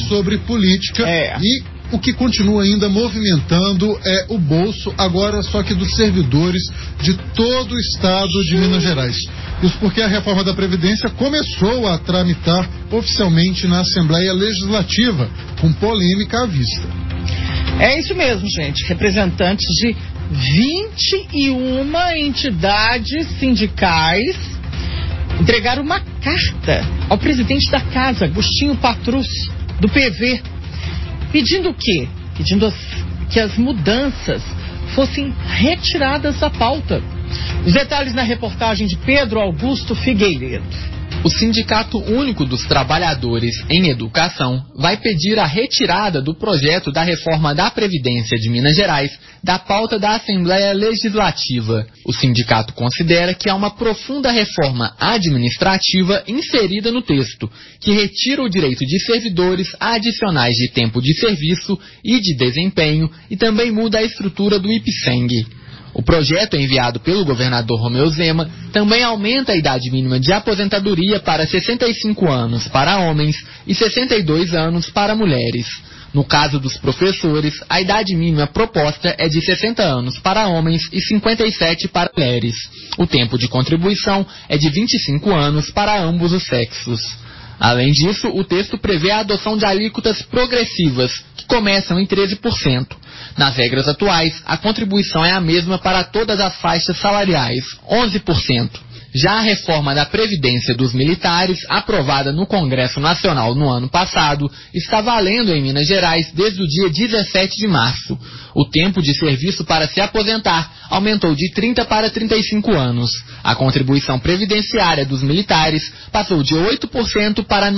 sobre política e o que continua ainda movimentando é o bolso, agora só que dos servidores de todo o estado de Minas Gerais. Isso porque a reforma da Previdência começou a tramitar oficialmente na Assembleia Legislativa, com polêmica à vista. É isso mesmo, gente. Representantes de 21 entidades sindicais entregaram uma carta ao presidente da casa, Agostinho Patrus, do PV, pedindo o quê? Pedindo que as mudanças fossem retiradas da pauta. Os detalhes na reportagem de Pedro Augusto Figueiredo. O Sindicato Único dos Trabalhadores em Educação vai pedir a retirada do projeto da reforma da Previdência de Minas Gerais da pauta da Assembleia Legislativa. O sindicato considera que há uma profunda reforma administrativa inserida no texto, que retira o direito de servidores a adicionais de tempo de serviço e de desempenho e também muda a estrutura do IPSENG. O projeto enviado pelo governador Romeu Zema também aumenta a idade mínima de aposentadoria para 65 anos para homens e 62 anos para mulheres. No caso dos professores, a idade mínima proposta é de 60 anos para homens e 57 para mulheres. O tempo de contribuição é de 25 anos para ambos os sexos. Além disso, o texto prevê a adoção de alíquotas progressivas, que começam em 13%. Nas regras atuais, a contribuição é a mesma para todas as faixas salariais, 11%. Já a reforma da Previdência dos Militares, aprovada no Congresso Nacional no ano passado, está valendo em Minas Gerais desde o dia 17 de março. O tempo de serviço para se aposentar aumentou de 30 para 35 anos. A contribuição previdenciária dos militares passou de 8% para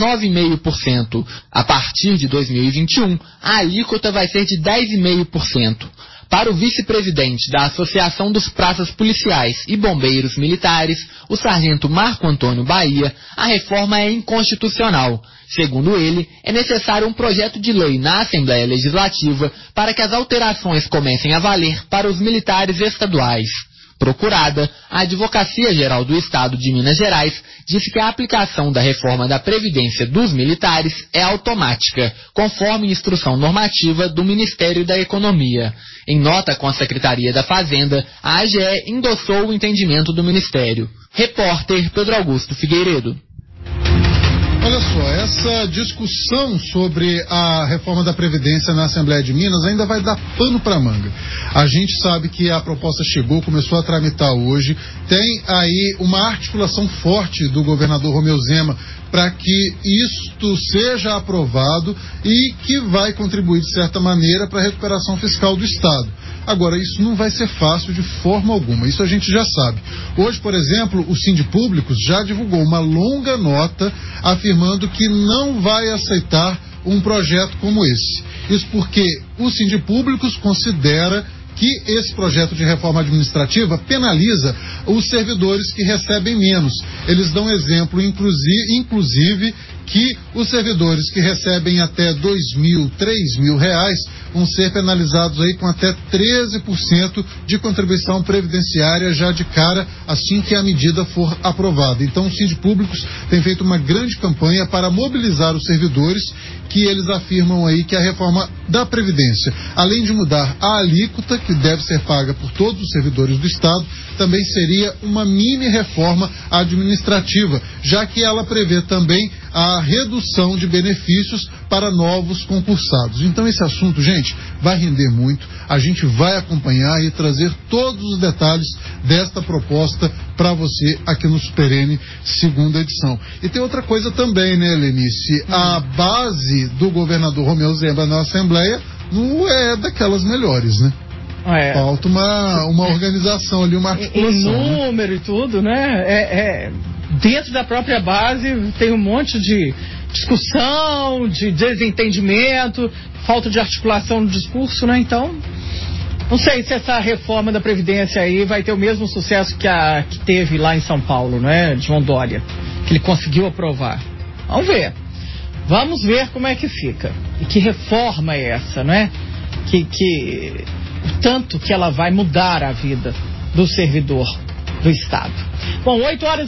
9,5%. A partir de 2021, a alíquota vai ser de 10,5%. Para o vice-presidente da Associação dos Praças Policiais e Bombeiros Militares, o sargento Marco Antônio Bahia, a reforma é inconstitucional. Segundo ele, é necessário um projeto de lei na Assembleia Legislativa para que as alterações comecem a valer para os militares estaduais. Procurada, a Advocacia Geral do Estado de Minas Gerais disse que a aplicação da reforma da Previdência dos Militares é automática, conforme instrução normativa do Ministério da Economia. Em nota com a Secretaria da Fazenda, a AGE endossou o entendimento do Ministério. Repórter Pedro Augusto Figueiredo. Olha só, essa discussão sobre a reforma da Previdência na Assembleia de Minas ainda vai dar pano para manga. A gente sabe que a proposta chegou, começou a tramitar hoje, tem aí uma articulação forte do governador Romeu Zema para que isto seja aprovado e que vai contribuir de certa maneira para a recuperação fiscal do Estado. Agora, isso não vai ser fácil de forma alguma, isso a gente já sabe. Hoje, por exemplo, o Sindipúblicos já divulgou uma longa nota afirmando que não vai aceitar um projeto como esse. Isso porque o Sindipúblicos considera que esse projeto de reforma administrativa penaliza os servidores que recebem menos. Eles dão exemplo, inclusive, que os servidores que recebem até R$2.000, R$3.000 vão ser penalizados aí com até 13% de contribuição previdenciária já de cara, assim que a medida for aprovada. Então, o Sindipúblicos tem feito uma grande campanha para mobilizar os servidores, que eles afirmam aí que a reforma da Previdência, além de mudar a alíquota, que deve ser paga por todos os servidores do Estado, também seria uma mini reforma administrativa, já que ela prevê também a redução de benefícios para novos concursados. Então esse assunto, gente, vai render muito. A gente vai acompanhar e trazer todos os detalhes desta proposta para você aqui no Super N, segunda edição. E tem outra coisa também, né, Lenice? A base do governador Romeu Zema na Assembleia não é daquelas melhores, né? Falta uma organização ali, uma articulação. Em número, né? E tudo, né? Dentro da própria base tem um monte de discussão, de desentendimento, falta de articulação no discurso, né? Então, não sei se essa reforma da Previdência aí vai ter o mesmo sucesso que teve lá em São Paulo, né? De João Dória, que ele conseguiu aprovar. Vamos ver. Vamos ver como é que fica. E que reforma é essa, né? O tanto que ela vai mudar a vida do servidor do Estado. Bom, 8h